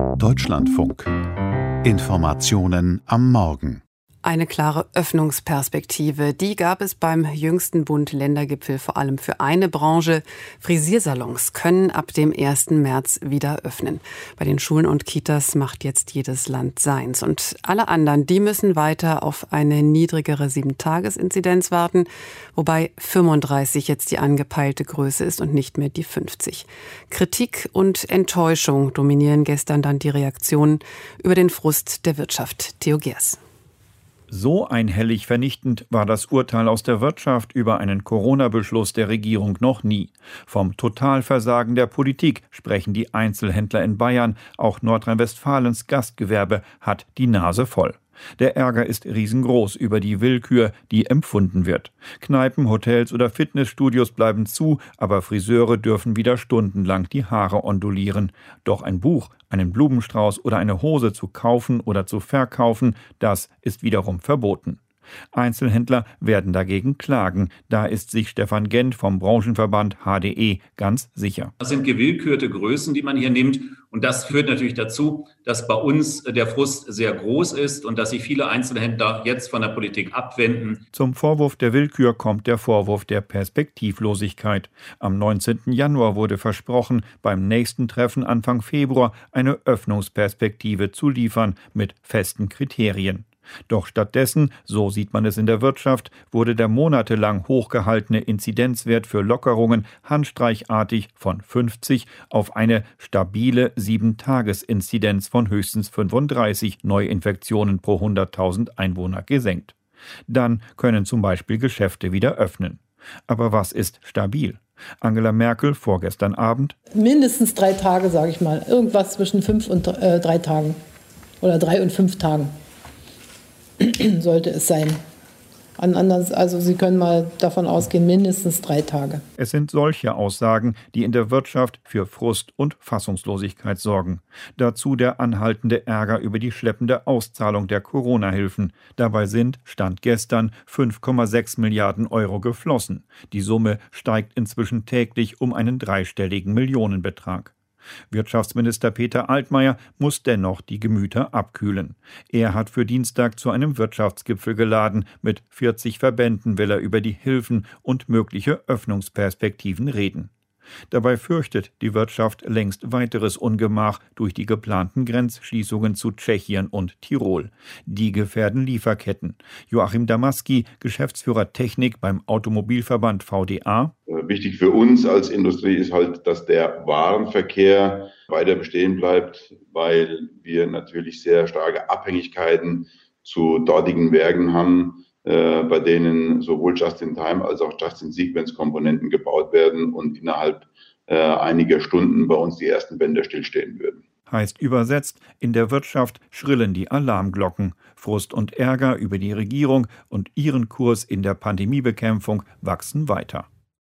Deutschlandfunk. Informationen am Morgen. Eine klare Öffnungsperspektive, die gab es beim jüngsten Bund-Länder-Gipfel vor allem für eine Branche. Frisiersalons können ab dem 1. März wieder öffnen. Bei den Schulen und Kitas macht jetzt jedes Land seins. Und alle anderen, die müssen weiter auf eine niedrigere 7-Tages-Inzidenz warten, wobei 35 jetzt die angepeilte Größe ist und nicht mehr die 50. Kritik und Enttäuschung dominieren gestern dann die Reaktionen über den Frust der Wirtschaft. Theo Gers. So einhellig vernichtend war das Urteil aus der Wirtschaft über einen Corona-Beschluss der Regierung noch nie. Vom Totalversagen der Politik sprechen die Einzelhändler in Bayern. Auch Nordrhein-Westfalens Gastgewerbe hat die Nase voll. Der Ärger ist riesengroß über die Willkür, die empfunden wird. Kneipen, Hotels oder Fitnessstudios bleiben zu, aber Friseure dürfen wieder stundenlang die Haare ondulieren. Doch ein Buch, einen Blumenstrauß oder eine Hose zu kaufen oder zu verkaufen, das ist wiederum verboten. Einzelhändler werden dagegen klagen. Da ist sich Stefan Gent vom Branchenverband HDE ganz sicher. Das sind gewillkürte Größen, die man hier nimmt. Und das führt natürlich dazu, dass bei uns der Frust sehr groß ist und dass sich viele Einzelhändler jetzt von der Politik abwenden. Zum Vorwurf der Willkür kommt der Vorwurf der Perspektivlosigkeit. Am 19. Januar wurde versprochen, beim nächsten Treffen Anfang Februar eine Öffnungsperspektive zu liefern mit festen Kriterien. Doch stattdessen, so sieht man es in der Wirtschaft, wurde der monatelang hochgehaltene Inzidenzwert für Lockerungen handstreichartig von 50 auf eine stabile 7-Tages-Inzidenz von höchstens 35 Neuinfektionen pro 100.000 Einwohner gesenkt. Dann können zum Beispiel Geschäfte wieder öffnen. Aber was ist stabil? Angela Merkel vorgestern Abend: Mindestens 3 Tage, sage ich mal. Irgendwas zwischen 5 und 3 Tagen. Oder 3 und 5 Tagen. Sollte es sein. Also Sie können mal davon ausgehen, mindestens 3 Tage. Es sind solche Aussagen, die in der Wirtschaft für Frust und Fassungslosigkeit sorgen. Dazu der anhaltende Ärger über die schleppende Auszahlung der Corona-Hilfen. Dabei sind, Stand gestern, 5,6 Milliarden Euro geflossen. Die Summe steigt inzwischen täglich um einen dreistelligen Millionenbetrag. Wirtschaftsminister Peter Altmaier muss dennoch die Gemüter abkühlen. Er hat für Dienstag zu einem Wirtschaftsgipfel geladen. Mit 40 Verbänden will er über die Hilfen und mögliche Öffnungsperspektiven reden. Dabei fürchtet die Wirtschaft längst weiteres Ungemach durch die geplanten Grenzschließungen zu Tschechien und Tirol. Die gefährden Lieferketten. Joachim Damaski, Geschäftsführer Technik beim Automobilverband VDA. Wichtig für uns als Industrie ist halt, dass der Warenverkehr weiter bestehen bleibt, weil wir natürlich sehr starke Abhängigkeiten zu dortigen Werken haben, bei denen sowohl Just-in-Time als auch Just-in-Sequence-Komponenten gebaut werden und innerhalb einiger Stunden bei uns die ersten Bänder stillstehen würden. Heißt übersetzt, in der Wirtschaft schrillen die Alarmglocken. Frust und Ärger über die Regierung und ihren Kurs in der Pandemiebekämpfung wachsen weiter.